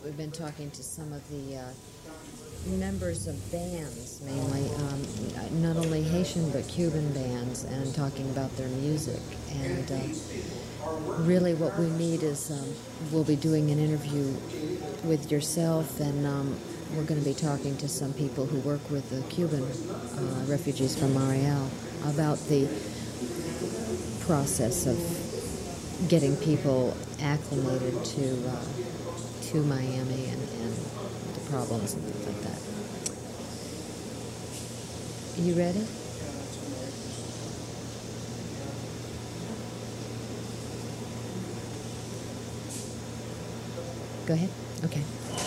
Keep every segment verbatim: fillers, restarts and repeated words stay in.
we've been talking to some of the uh, members of bands, mainly, um, not only Haitian but Cuban bands, and talking about their music. And uh, really what we need is, um, we'll be doing an interview with yourself, and um, we're going to be talking to some people who work with the Cuban uh, refugees from Mariel about the process of getting people acclimated to uh, to Miami and, and the problems and things like that. You ready? Go ahead. Okay.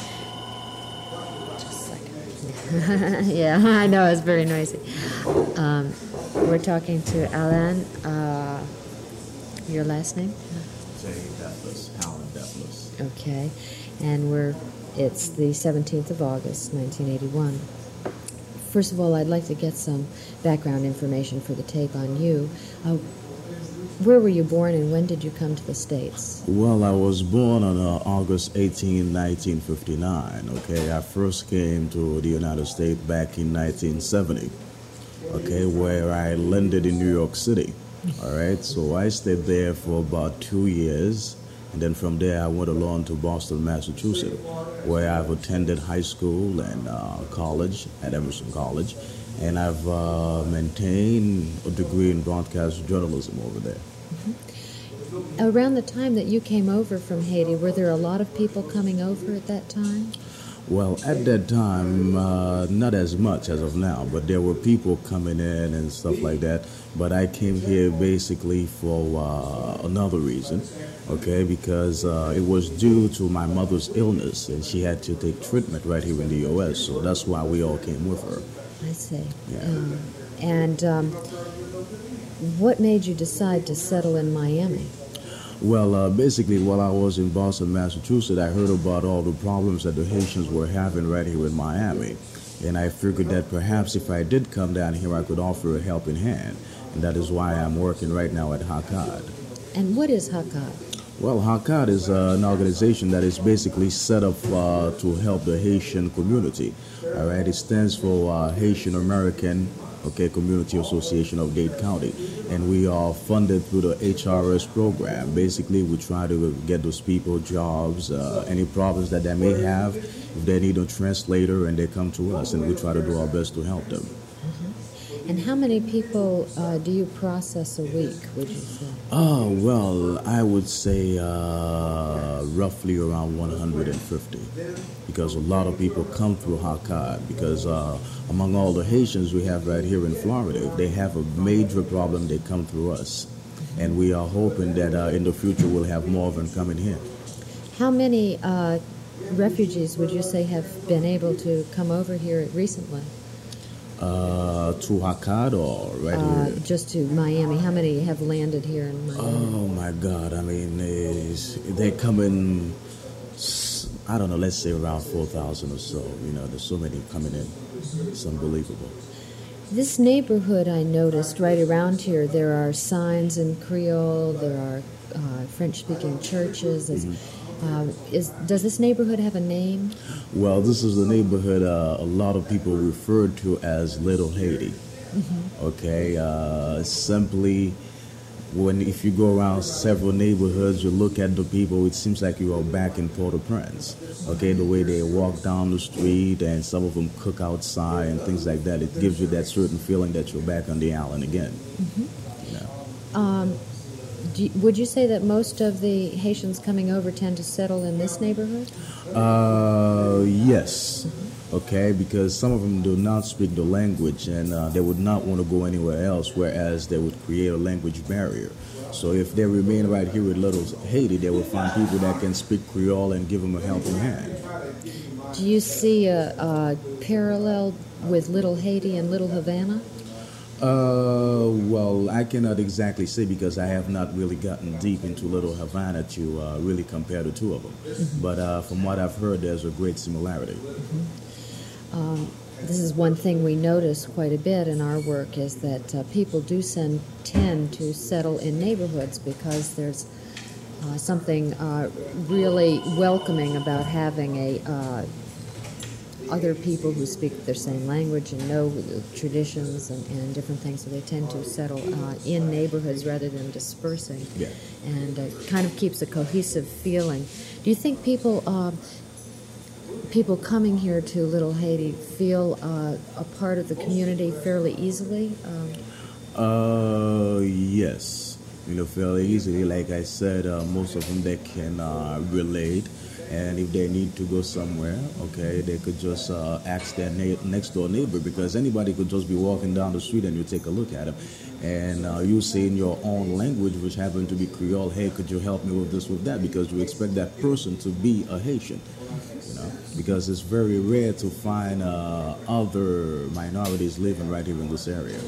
Just a second. Yeah, I know, it's very noisy. Um, we're talking to Alan. Uh, your last name? Jay Deathless, Alan Deathless. Okay. And we're, it's the seventeenth of August, nineteen eighty-one. First of all, I'd like to get some background information for the tape on you. Uh, where were you born, and when did you come to the States? Well, I was born on uh, August eighteenth, nineteen fifty-nine, okay? I first came to the United States back in nineteen seventy, okay, where I landed in New York City, all right? So I stayed there for about two years, and then from there I went along to Boston, Massachusetts, where I've attended high school and uh, college at Emerson College, and I've uh, maintained a degree in broadcast journalism over there. Mm-hmm. Around the time that you came over from Haiti, were there a lot of people coming over at that time? Well, at that time, uh, not as much as of now, but there were people coming in and stuff like that. But I came here basically for uh, another reason, okay, because uh, it was due to my mother's illness, and she had to take treatment right here in the U S, so that's why we all came with her. I see. Yeah. Um, and um, what made you decide to settle in Miami? Well, uh, basically, while I was in Boston, Massachusetts, I heard about all the problems that the Haitians were having right here in Miami. And I figured that perhaps if I did come down here, I could offer a helping hand. And that is why I'm working right now at HACAD. And what is HACAD? Well, HACAD is uh, an organization that is basically set up uh, to help the Haitian community. All right, it stands for uh, Haitian American okay, Community Association of Dade County, and we are funded through the H R S program. Basically, we try to get those people jobs, uh, any problems that they may have, if they need a translator, and they come to us, and we try to do our best to help them. Mm-hmm. And how many people uh, do you process a week, would you say? Oh, well, I would say uh, roughly around one hundred fifty, because a lot of people come through HACAD, because uh, among all the Haitians we have right here in Florida, if they have a major problem, they come through us. And we are hoping that uh, in the future we'll have more of them coming here. How many uh, refugees would you say have been able to come over here recently? Uh, to HACAD or right uh, here? Just to Miami. How many have landed here in Miami? Oh, my God. I mean, they come in, I don't know, let's say around four thousand or so. You know, there's so many coming in. It's unbelievable. This neighborhood, I noticed right around here, there are signs in Creole, there are uh, French-speaking churches. Mm-hmm. Uh, is, does this neighborhood have a name? Well, this is the neighborhood uh, a lot of people refer to as Little Haiti. Mm-hmm. Okay, uh, simply, when if you go around several neighborhoods, you look at the people, it seems like you are back in Port-au-Prince. Okay, the way they walk down the street, and some of them cook outside and things like that, it gives you that certain feeling that you're back on the island again. Mm-hmm. You know? Um, Do you, would you say that most of the Haitians coming over tend to settle in this neighborhood? Uh, yes. Mm-hmm. Okay, because some of them do not speak the language, and uh, they would not want to go anywhere else, whereas they would create a language barrier. So if they remain right here with Little Haiti, they will find people that can speak Creole and give them a helping hand. Do you see a, a parallel with Little Haiti and Little Havana? Uh, well, I cannot exactly say, because I have not really gotten deep into Little Havana to uh, really compare the two of them. Mm-hmm. But uh, from what I've heard, there's a great similarity. Mm-hmm. Um, this is one thing we notice quite a bit in our work, is that uh, people do send, tend to settle in neighborhoods because there's uh, something uh, really welcoming about having a uh, other people who speak their same language and know the traditions and, and different things, so they tend to settle uh, in neighborhoods rather than dispersing. Yeah. And uh, kind of keeps a cohesive feeling. Do you think people uh, people coming here to Little Haiti feel uh, a part of the community fairly easily? Um, Uh, yes, you know, fairly easily. Like I said, uh, most of them they can uh, relate, and if they need to go somewhere, okay, they could just uh, ask their na- next door neighbor, because anybody could just be walking down the street and you take a look at them, and uh, you say in your own language, which happen to be Creole, hey, could you help me with this, with that, because you expect that person to be a Haitian. You know, because it's very rare to find uh, other minorities living right here in this area.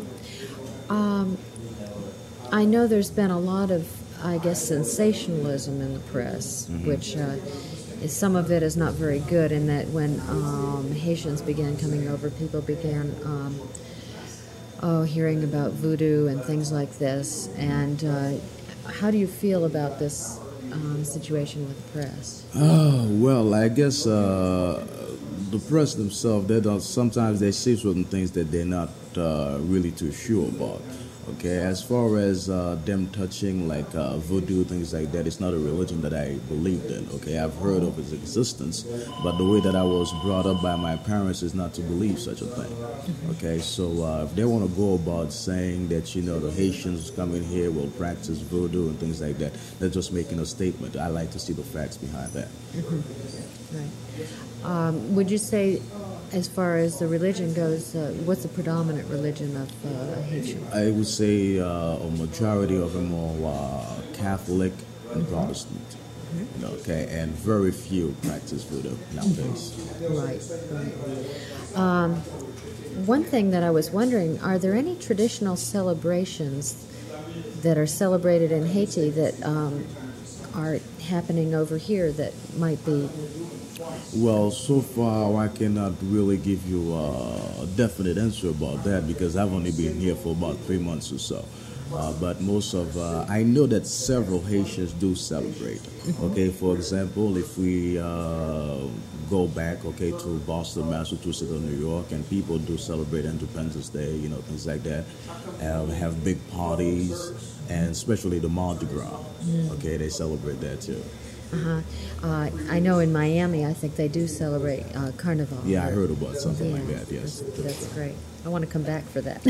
Um, I know there's been a lot of, I guess, sensationalism in the press, Mm-hmm. which uh, is, some of it is not very good, in that when um, Haitians began coming over, people began um, oh, hearing about voodoo and things like this. And uh, how do you feel about this um, situation with the press? Oh, well, I guess uh, the press themselves, they don't, sometimes they say certain things that they're not uh, really too sure about. Okay, as far as uh, them touching like uh, voodoo, things like that, it's not a religion that I believed in. Okay, I've heard of its existence, but the way that I was brought up by my parents is not to believe such a thing. Okay, so uh, if they want to go about saying that, you know, the Haitians coming here will practice voodoo and things like that, they're just making a statement. I like to see the facts behind that. Mm-hmm. Right. Um, would you say, as far as the religion goes, uh, what's the predominant religion of uh, Haitian? I would say uh, a majority of them are uh, Catholic and Protestant. You know, okay, and very few practice voodoo nowadays. Right, right. Um, one thing that I was wondering, are there any traditional celebrations that are celebrated in Haiti that um, are happening over here that might be... Well, so far I cannot really give you a definite answer about that, because I've only been here for about three months or so. Uh, but most of, uh, I know that several Haitians do celebrate. Okay, for example, if we uh, go back, okay, to Boston, Massachusetts, or New York, and people do celebrate Independence Day, you know, things like that. Uh, have big parties, and especially the Mardi Gras. Okay, they celebrate that too. Uh-huh. Uh, I know in Miami, I think they do celebrate uh, Carnival. Yeah, I heard about something yeah, like that, yes. That's, that's great. I want to come back for that.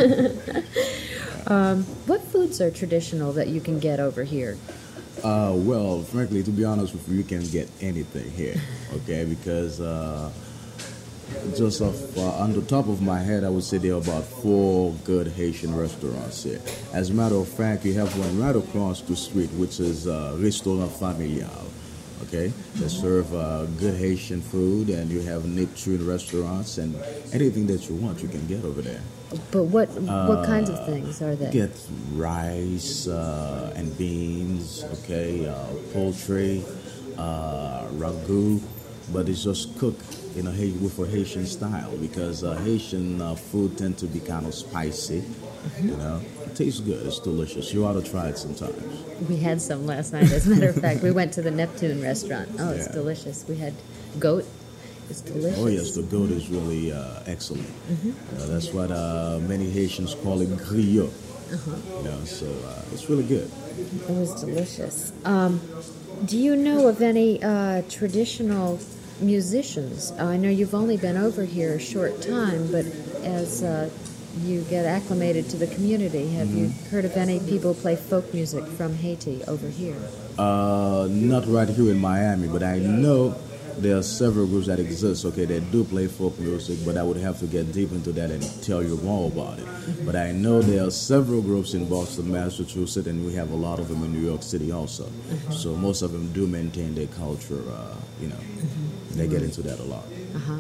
um, what foods are traditional that you can get over here? Uh, well, frankly, to be honest with you, you can get anything here, okay? Because uh, just off, uh, on the top of my head, I would say there are about four good Haitian restaurants here. As a matter of fact, you have one right across the street, which is uh, Restaurant Familial. Okay, they serve uh, good Haitian food, and you have Neptune restaurants, and anything that you want, you can get over there. But what what kinds of things are they? Get rice uh, and beans, okay, uh, poultry, uh, ragu, but it's just cooked in a with a Haitian style, because uh, Haitian uh, food tend to be kind of spicy. Mm-hmm. You know, it tastes good. It's delicious. You ought to try it sometimes. We had some last night. As a matter of fact, we went to the Neptune restaurant. Oh, it's Yeah. delicious. We had goat. It's delicious. Oh yes, the goat is really uh, excellent. Mm-hmm. Uh, that's what uh, many Haitians call it griot. Uh-huh. You know, so uh, it's really good. It was delicious. Um, do you know of any uh, traditional musicians? I know you've only been over here a short time, but as uh, you get acclimated to the community, have mm-hmm. you heard of any people play folk music from Haiti over here? Uh, not right here in Miami, but I know there are several groups that exist, okay, that do play folk music, but I would have to get deep into that and tell you more about it. Mm-hmm. But I know there are several groups in Boston, Massachusetts, and we have a lot of them in New York City also. Mm-hmm. So most of them do maintain their culture, uh, you know, mm-hmm. they get into that a lot. Uh-huh.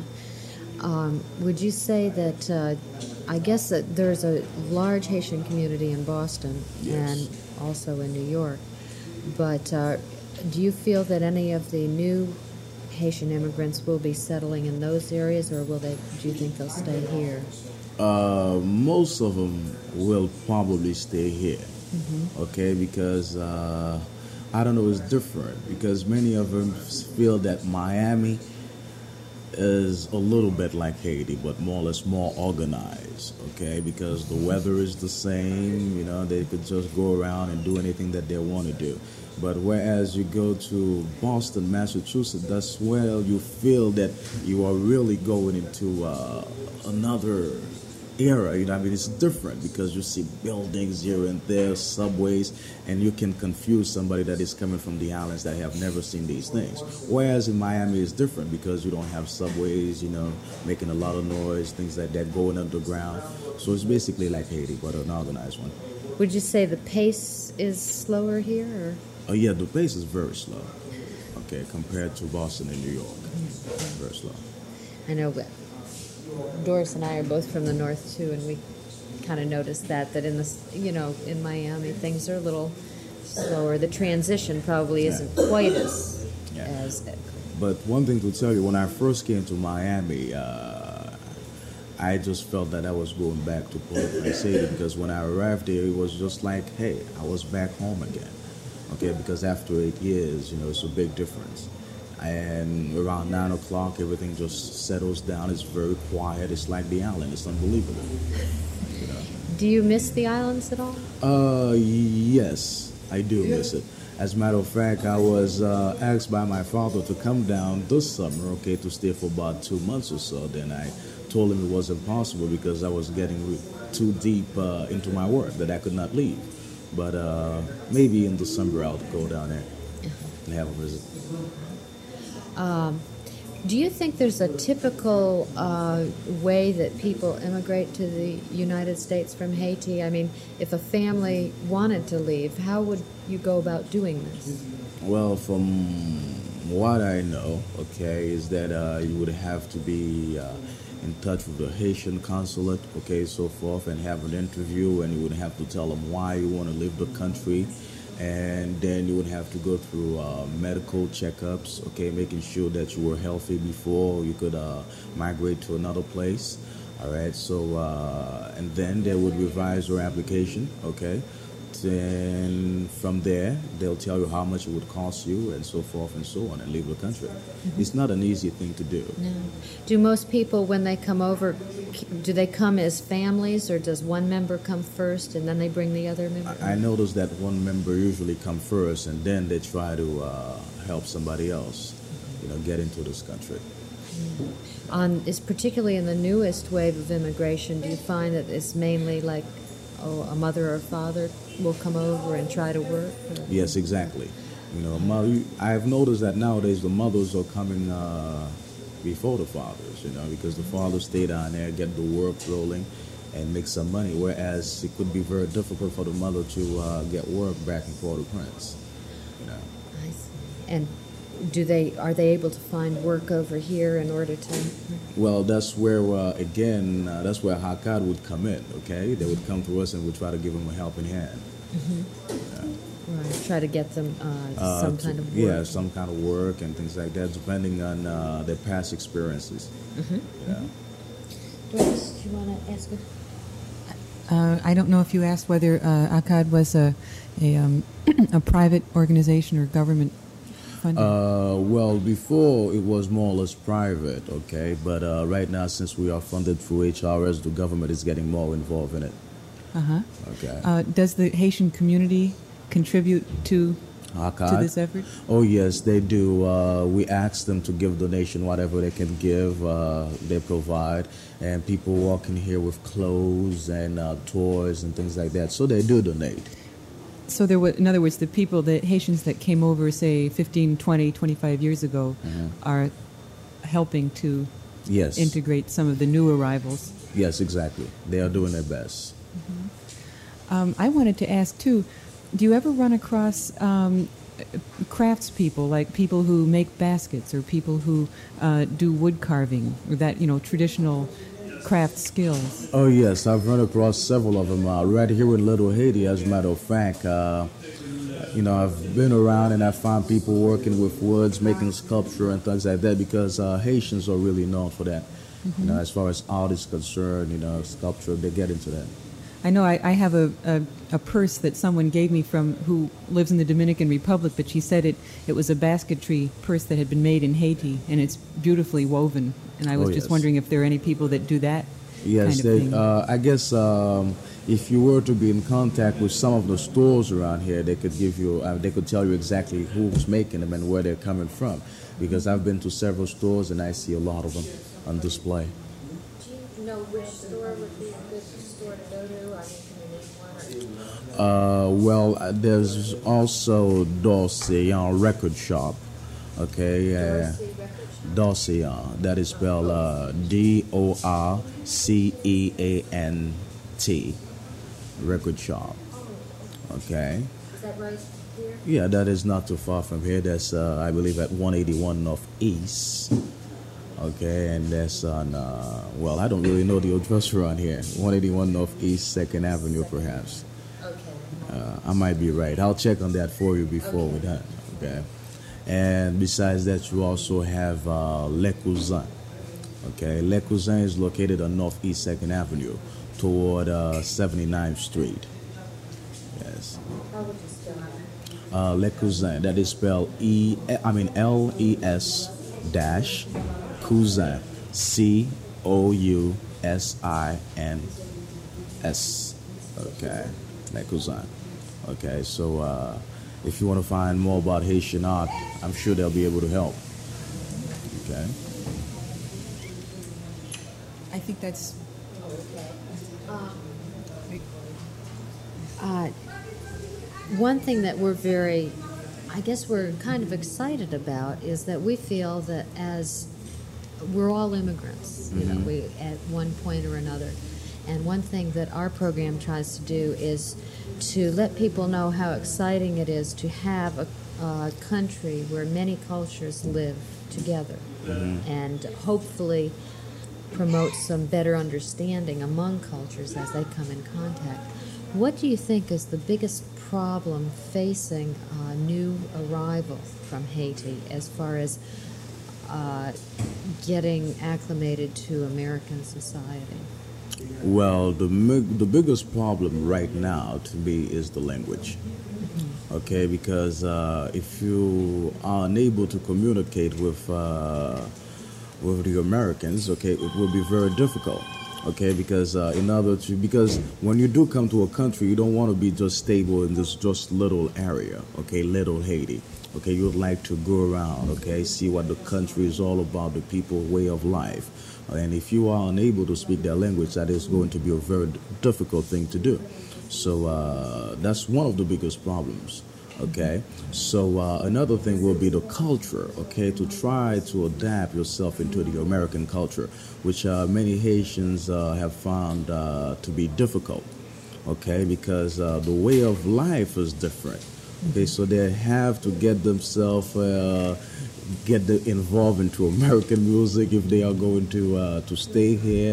Um, would you say that, uh, I guess that there's a large Haitian community in Boston yes. and also in New York, but uh, do you feel that any of the new Haitian immigrants will be settling in those areas, or will they, do you think they'll stay here? Uh, most of them will probably stay here, mm-hmm. okay, because uh, I don't know, it's different because many of them feel that Miami is a little bit like Haiti, but more or less more organized, okay? Because the weather is the same, you know, they could just go around and do anything that they want to do. But whereas you go to Boston, Massachusetts, that's where you feel that you are really going into uh, another era, you know, I mean, it's different because you see buildings here and there, subways, and you can confuse somebody that is coming from the islands that have never seen these things. Whereas in Miami, it's different because you don't have subways, you know, making a lot of noise, things like that, going underground. So it's basically like Haiti, but an organized one. Would you say the pace is slower here? Or? Oh, yeah, the pace is very slow, okay, compared to Boston and New York. Very slow. I know, but Doris and I are both from the north too, and we kind of noticed that that in the you know in Miami things are a little slower. The transition probably Yeah. isn't quite as Yeah. as But one thing to tell you, when I first came to Miami, uh, I just felt that I was going back to Port-au-Prince City because when I arrived there, it was just like, hey, I was back home again. Okay, because after eight years, you know, it's a big difference. And around nine o'clock, everything just settles down. It's very quiet. It's like the island. It's unbelievable. You know? Do you miss the islands at all? Uh, yes, I do miss it. As a matter of fact, I was uh, asked by my father to come down this summer, okay, to stay for about two months or so. Then I told him it was impossible because I was getting re- too deep uh, into my work that I could not leave. But uh, maybe in December I'll go down there and have a visit. Um, do you think there's a typical uh, way that people immigrate to the United States from Haiti? I mean, if a family wanted to leave, how would you go about doing this? Well, from what I know, okay, is that uh, you would have to be uh, in touch with the Haitian consulate, okay, so forth, and have an interview, and you would have to tell them why you want to leave the country. And then you would have to go through uh, medical checkups, okay, making sure that you were healthy before you could uh, migrate to another place. All right, so, uh, and then they would revise your application, okay. Then from there, they'll tell you how much it would cost you and so forth and so on and leave the country. Mm-hmm. It's not an easy thing to do. No. Do most people, when they come over, do they come as families or does one member come first and then they bring the other member? I, I noticed that one member usually come first and then they try to uh, help somebody else, you know, get into this country. Mm-hmm. On, is particularly in the newest wave of immigration, do you find that it's mainly like oh, a mother or a father will come over and try to work? Or? Yes, exactly. You know, mother, I've noticed that nowadays the mothers are coming uh, before the fathers, you know, because the fathers stay down there, get the work rolling, and make some money, whereas it could be very difficult for the mother to uh, get work back in Port-au-Prince, you know. I see. And do they, are they able to find work over here in order to... Well, that's where, uh, again, uh, that's where Hakad would come in, okay? They would come to us and we'd try to give them a helping hand. Mm-hmm. Yeah. Right, try to get them uh, uh, some to, kind of work. Yeah, some kind of work and things like that, depending on uh, their past experiences. Mm-hmm. Yeah. Mm-hmm. Doris, do you want to ask a... Uh, I don't know if you asked whether uh, ACAD was a, a, um, a private organization or government funded. Uh, well, before it was more or less private, okay? But uh, right now, since we are funded through H R S, the government is getting more involved in it. Uh-huh. Okay. Uh, does the Haitian community contribute to, to this effort? Oh, yes, they do. Uh, we ask them to give donation, whatever they can give, uh, they provide. And people walk in here with clothes and uh, toys and things like that. So they do donate. So there were, in other words, the people, the Haitians that came over, say, fifteen, twenty, twenty-five years ago, mm-hmm. are helping to yes. integrate some of the new arrivals. Yes, exactly. They are doing their best. Mm-hmm. Um, I wanted to ask, too, do you ever run across um, craftspeople, like people who make baskets or people who uh, do wood carving, or that, you know, traditional craft skills? Oh, yes. I've run across several of them uh, right here in Little Haiti, as a matter of fact. Uh, you know, I've been around and I found people working with woods, making sculpture and things like that because uh, Haitians are really known for that. Mm-hmm. You know, as far as art is concerned, you know, sculpture, they get into that. I know I, I have a, a, a purse that someone gave me from who lives in the Dominican Republic, but she said it, it was a basketry purse that had been made in Haiti, and it's beautifully woven. And I was Oh, just yes. wondering if there are any people that do that Yes, kind of they, thing. uh, I guess um, if you were to be in contact with some of the stores around here, they could give you, uh, they could tell you exactly who's making them and where they're coming from. Because I've been to several stores and I see a lot of them on display. Do you know which store would be a good store to go to? I mean, can you name one? Or... Uh, well, uh, there's also D'Orsay Record Shop. Okay, uh, D'Orsay, that is spelled uh, D O R C E A N T, Record Shop. Okay. Is that right here? Yeah, that is not too far from here. That's, uh, I believe, at one eighty-one Northeast. Okay, and that's on, uh, well, I don't really know the address around here. one eighty-one Northeast, second Avenue, perhaps. Okay. Uh, I might be right. I'll check on that for you before we're done. Okay. And besides that, you also have uh, Le Cousin. Okay, Le Cousin is located on Northeast second Avenue toward uh, seventy-ninth Street. Yes. How would you spell it? Uh, Le Cousin, that is spelled E, I mean L E S dash Cousin, C O U S I N S. Okay, Le Cousin. Okay, so uh, if you want to find more about Haitian art, I'm sure they'll be able to help. Okay. I think that's... Uh, one thing that we're very, I guess we're kind of excited about is that we feel that as we're all immigrants, you know, we at one point or another, and one thing that our program tries to do is to let people know how exciting it is to have a, a country where many cultures live together, and hopefully promote some better understanding among cultures as they come in contact. What do you think is the biggest problem facing uh, new arrival from Haiti as far as uh, getting acclimated to American society? Well, the mig- the biggest problem right now to me is the language. Okay, because uh, if you are unable to communicate with uh, with the Americans, okay, it will be very difficult. Okay, because uh, in order to, because when you do come to a country, you don't want to be just stable in this just little area. Okay, little Haiti. Okay, you would like to go around. Okay, see what the country is all about, the people, way of life. And if you are unable to speak their language, that is going to be a very difficult thing to do. So uh, that's one of the biggest problems. Okay, so uh, another thing will be the culture. Okay, to try to adapt yourself into the American culture, which uh, many Haitians uh, have found uh, to be difficult. Okay, because uh, the way of life is different. Okay, so they have to get themselves uh, get the, involved into American music if they are going to uh, to stay here,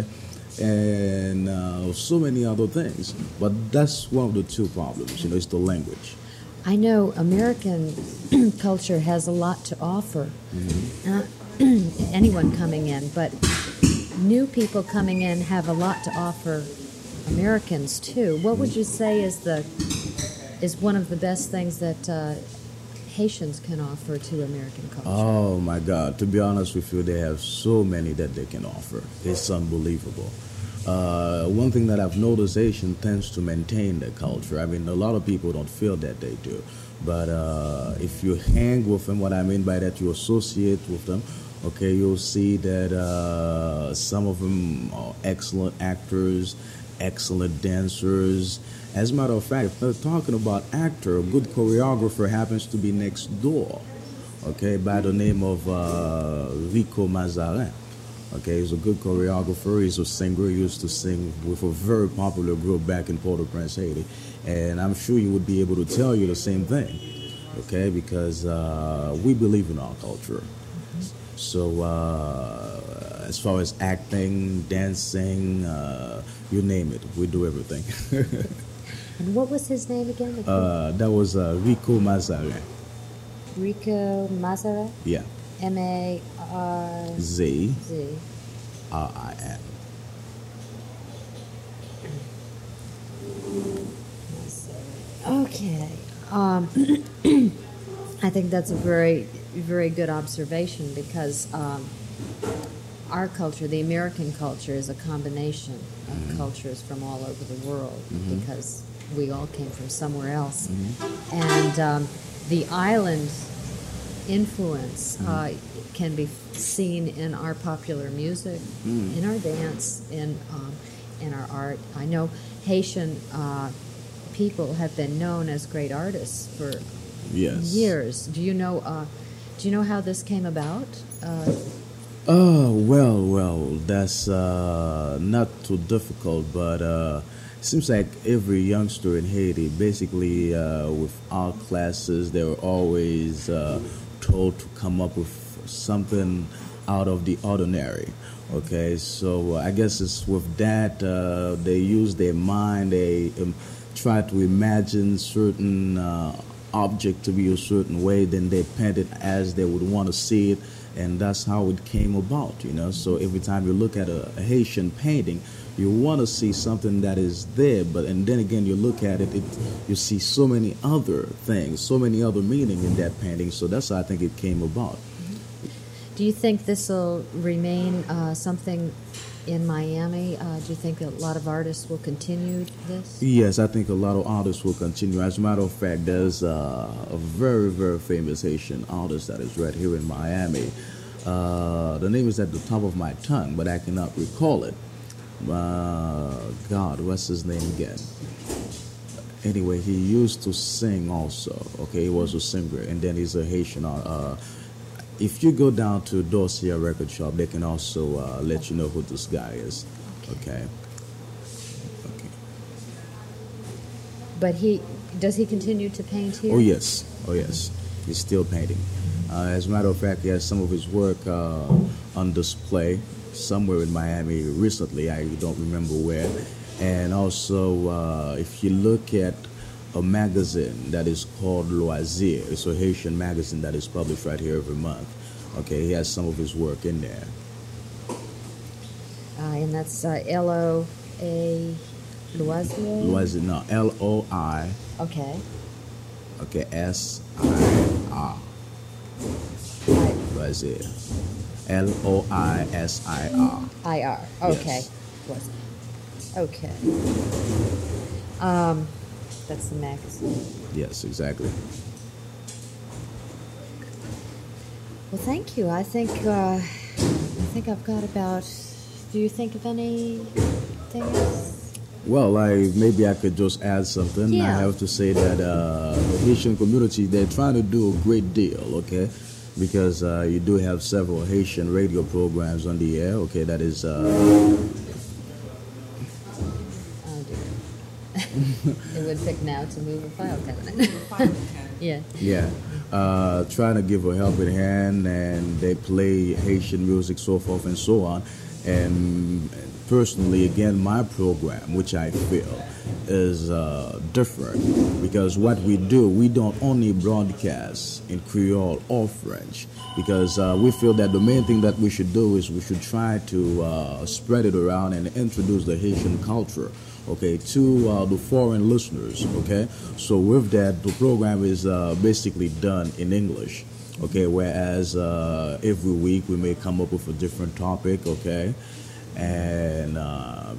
and uh, so many other things. But that's one of the two problems. You know, it's the language. I know American culture has a lot to offer uh, anyone coming in, but new people coming in have a lot to offer Americans too. What would you say is the is one of the best things that uh, Haitians can offer to American culture? Oh my God! To be honest with you, they have so many that they can offer. It's unbelievable. Uh, one thing that I've noticed, Haitian tends to maintain their culture. I mean, a lot of people don't feel that they do. But uh, if you hang with them, what I mean by that, you associate with them, okay, you'll see that uh, some of them are excellent actors, excellent dancers. As a matter of fact, if they're talking about actor, a good choreographer happens to be next door, okay, by the name of uh, Rico Mazarin. Okay, he's a good choreographer. He's a singer. He used to sing with a very popular group back in Port-au-Prince, Haiti. And I'm sure he would be able to tell you the same thing, okay, because uh, we believe in our culture. So uh, as far as acting, dancing, uh, you name it, we do everything. And what was his name again? uh, that was uh, Rico Mazarin. Rico Mazarin? Yeah. M A R Z Z. R I N. Okay. Um, I think that's a very, very good observation because um, our culture, the American culture, is a combination of Mm-hmm. cultures from all over the world Mhm. because we all came from somewhere else. Mhm. And um, the island influence Mm-hmm. uh, can be seen in our popular music, Mm. in our dance, in um, in our art. I know Haitian uh, people have been known as great artists for Yes. years. Do you know? Uh, do you know how this came about? Uh, Oh, well, well, that's uh, not too difficult, but uh, seems like every youngster in Haiti, basically uh, with art classes, they were always uh, told to come up with something out of the ordinary. Okay, so uh, I guess it's with that, uh, they use their mind, they um, try to imagine certain uh, object to be a certain way, then they paint it as they would want to see it, and that's how it came about, you know. So every time you look at a, a Haitian painting, you want to see something that is there, but and then again you look at it, it, you see so many other things, so many other meaning in that painting. So that's how I think it came about. do you think this will remain uh, something in Miami? Uh, do you think a lot of artists will continue this? Yes, I think a lot of artists will continue. As a matter of fact, there's uh, a very, very famous Haitian artist that is right here in Miami. Uh, the name is at the top of my tongue, but I cannot recall it. Uh, God, what's his name again? Anyway, he used to sing also. Okay, he was a singer, and then he's a Haitian. Uh, if you go down to Dorsia Record Shop, they can also uh, let you know who this guy is. Okay. Okay. But he does he continue to paint here? Oh yes, oh yes, he's still painting. Uh, as a matter of fact, he has some of his work uh, on display somewhere in Miami recently. I don't remember where. And also, uh, if you look at a magazine that is called Loisir, it's a Haitian magazine that is published right here every month. Okay, he has some of his work in there. Uh, and that's uh, L O A Loisier. Loisir, no, L O I, Okay. okay, S I R. Loisir. L O I S I R. I R. Okay. Yes. Was okay. Um, that's the magazine. Yes, exactly. Well, thank you. I think uh, I think I've got about. Do you think of anything else? Well, I maybe I could just add something. Yeah. I have to say that uh, the Haitian community, they're trying to do a great deal, okay? Because uh, you do have several Haitian radio programs on the air, okay? That is, uh, Oh dear. It would pick now to move a file cabinet. Yeah. yeah, uh, trying to give a helping hand, and they play Haitian music, so forth and so on. And personally, again, my program, which I feel is uh, different, because what we do, we don't only broadcast in Creole or French, because uh, we feel that the main thing that we should do is we should try to uh, spread it around and introduce the Haitian culture, okay, to uh, the foreign listeners, okay. So with that, the program is uh, basically done in English. Okay, whereas uh, every week we may come up with a different topic, okay, and uh,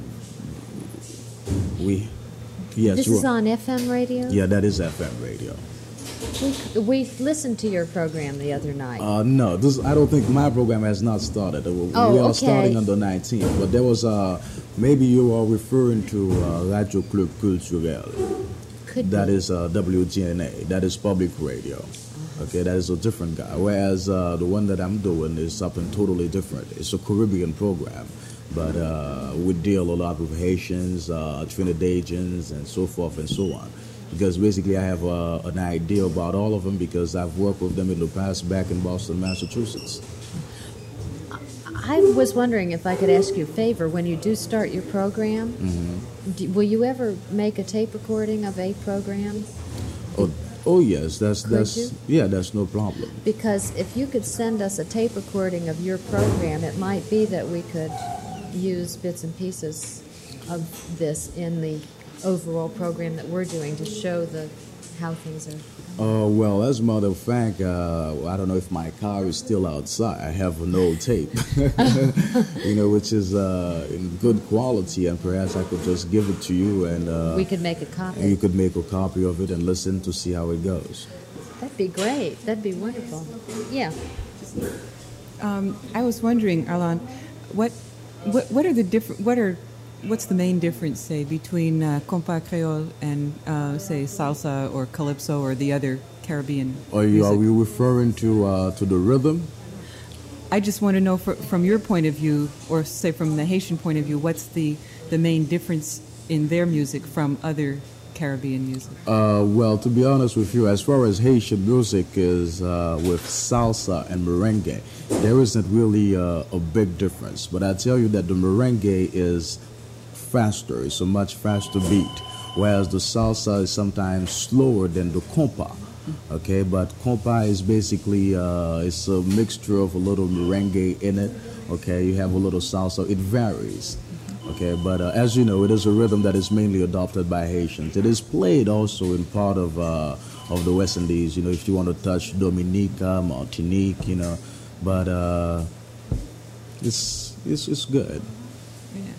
we, yes, This you is are- on F M radio? yeah, that is F M radio. We, we listened to your program the other night. Uh, no, this I don't think my program has not started. Uh, We Oh, we are okay. starting on the nineteenth, but there was uh, maybe you are referring to uh, Radio Club Culturel. Could That be. is uh, W G N A. That is public radio. Okay, that is a different guy. Whereas uh, the one that I'm doing is something totally different. It's a Caribbean program, but uh, we deal a lot with Haitians, uh, Trinidadians, and so forth and so on. Because basically, I have uh, an idea about all of them because I've worked with them in the past back in Boston, Massachusetts. I was wondering if I could ask you a favor. When you do start your program, Mm-hmm. do, will you ever make a tape recording of a program? Oh, oh yes, that's Could that's you? yeah, that's no problem. Because if you could send us a tape recording of your program, it might be that we could use bits and pieces of this in the overall program that we're doing to show the how things are. Uh, well, as a matter of fact, uh, I don't know if my car is still outside. I have an old tape, you know, which is uh, in good quality, and perhaps I could just give it to you, and uh, We could make a copy. you could make a copy of it and listen to see how it goes. That'd be great. That'd be wonderful. Yeah. Um, I was wondering, Arlan, what, what, what are the different, what are, what's the main difference, say, between uh, compa creole and, uh, say, salsa or calypso or the other Caribbean Are you are music? we referring to uh, to the rhythm? I just want to know, fr from your point of view, or say from the Haitian point of view, what's the, the main difference in their music from other Caribbean music? Uh, well, to be honest with you, as far as Haitian music is uh, with salsa and merengue, there isn't really uh, a big difference. But I tell you that the merengue is faster, it's a much faster beat, whereas the salsa is sometimes slower than the compa. Okay, but compa is basically uh, it's a mixture of a little merengue in it. Okay, you have a little salsa. It varies. Okay, but uh, as you know, it is a rhythm that is mainly adopted by Haitians. It is played also in part of uh, of the West Indies. You know, if you want to touch Dominica, Martinique, you know, but uh, it's it's it's good. Yeah.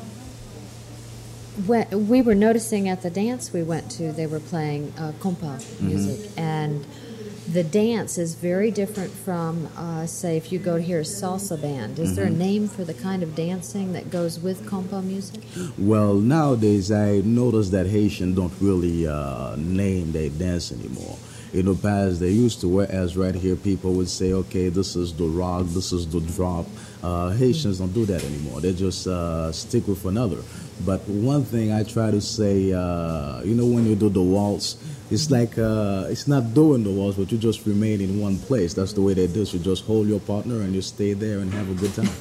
When we were noticing at the dance we went to, they were playing uh, compa music, and the dance is very different from, uh, say, if you go to hear a salsa band. Is there a name for the kind of dancing that goes with compa music? Well, nowadays I notice that Haitians don't really uh, name their dance anymore. In the past, they used to, whereas right here people would say, okay, this is the rock, this is the drop. Uh, Haitians don't do that anymore. They just uh, stick with another. But one thing I try to say, uh, you know, when you do the waltz, it's like, uh, it's not doing the waltz, but you just remain in one place. That's the way they do it. You just hold your partner and you stay there and have a good time.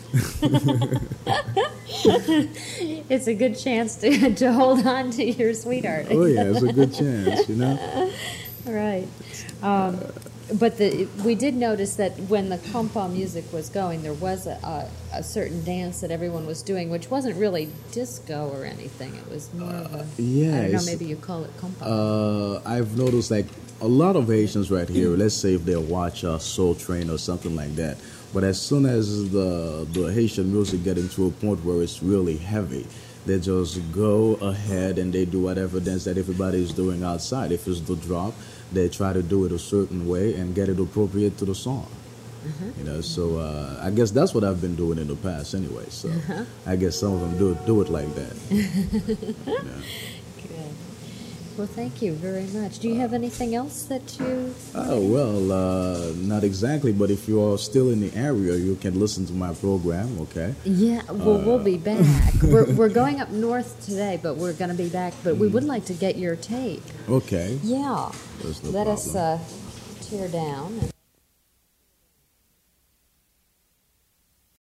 It's a good chance to, to hold on to your sweetheart. Oh, yeah, it's a good chance, you know? Right. Um, but the, we did notice that when the compa music was going, there was a, a, a certain dance that everyone was doing, which wasn't really disco or anything. It was more of a, yeah, I don't know, it's- maybe you call it compa. Uh, I've noticed like a lot of Haitians right here, let's say if they watch uh, Soul Train or something like that, but as soon as the, the Haitian music get into a point where it's really heavy, they just go ahead and they do whatever dance that everybody is doing outside. If it's the drop, they try to do it a certain way and get it appropriate to the song. You know, so uh, I guess that's what I've been doing in the past anyway. So I guess some of them do do it like that. Yeah. Good. Well, thank you very much. Do you have anything else that you... Oh, well, uh, not exactly, but if you are still in the area, you can listen to my program, okay? Yeah, well, we'll be back. We're, we're going up north today, but we're going to be back. But we would like to get your take. Okay. Yeah. There's no Let us problem. uh, tear down.